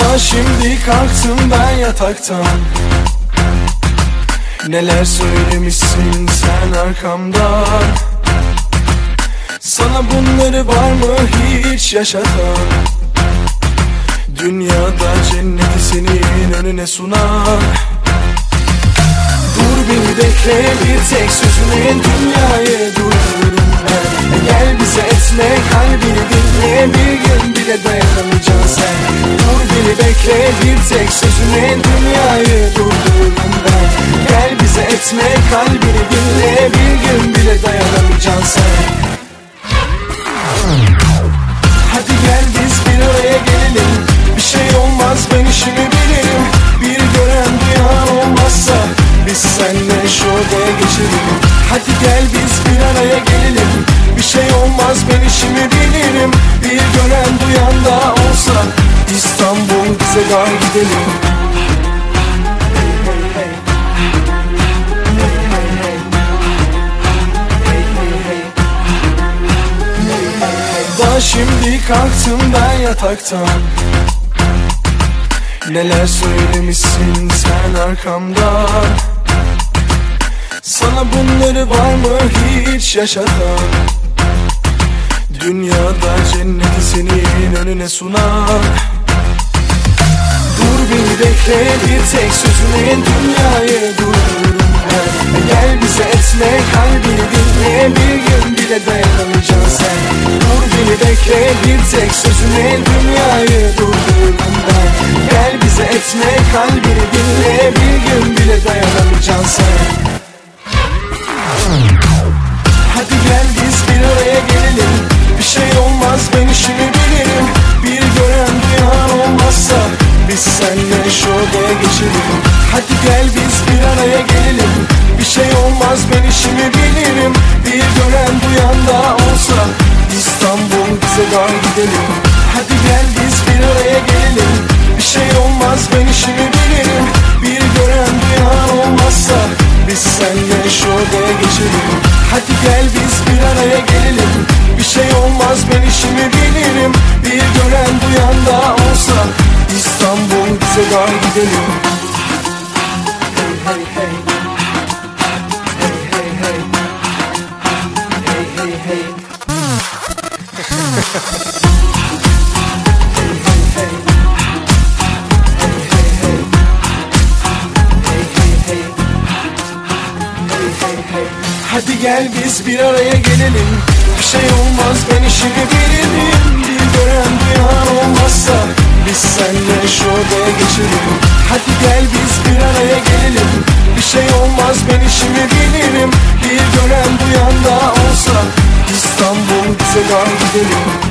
Daha şimdi kalktım ben yataktan. Neler söylemişsin sen arkamdan. Sana bunları var mı hiç yaşatan? Dünyada cenneti senin önüne sunan. Dur beni bekle, bir tek sözünün dünyayı durdururum ben. Gel bize etme, kalbini dinle, bir gün bile dayanamayacaksın sen. Dur beni bekle, bir tek sözünün dünyayı durdururum ben. Gel bize etme, kalbini dinle, bir gün bile dayanamayacaksın sen. Hadi gel biz bir araya gelelim. Bir şey olmaz, ben işimi bilirim. Bir gören duyan olmazsa biz seninle şu odaya geçelim. Hadi gel biz bir araya gelelim. Bir şey olmaz, ben işimi bilirim. Bir gören duyan da olsa İstanbul bize dar gidelim. Daha şimdi kalktım ben yataktan. Neler söylemişsin sen arkamdan. Sana bunları var mı hiç yaşatan? Dünyada cenneti senin önüne sunan. Dur beni bekle, bir tek sözünün dünyayı durdururum ben. Gel bize etme, kalbini dinle, bir gün bile dayanamayacaksın sen. Dur beni bekle, bir tek sözünün dünyayı durdururum ben. Gel bize etme, kalbini dinle, bir gün bile dayanamayacaksın sen. Hadi gel biz bir araya gelelim. Bir şey olmaz, ben işimi bilirim. Bir gören duyan olmazsa biz seninle şu odaya geçelim. Hadi gel biz bir araya gelelim. Bir şey olmaz, ben işimi bilirim. Bir gören duyan da olsa İstanbul bize dar gidelim. Hadi gel biz bir araya gelelim. Bir şey olmaz, ben işimi bilirim. Bir gören duyan olmazsa biz seninle şu odaya geçelim. Hadi gel biz bir araya gelelim. Bir şey olmaz, ben işimi bilirim. Bir gören duyan da olsa İstanbul bize dar gidelim. Hey hey hey. Hey hey hey. Hey hey hey. Hadi gel biz bir araya gelelim. Bir şey olmaz, ben işimi bilirim. Bir gören duyan olmazsa biz seninle şu odaya geçelim. Hadi gel biz bir araya gelelim. Bir şey olmaz, ben işimi bilirim. Bir gören duyan da olsa İstanbul bize dar gidelim.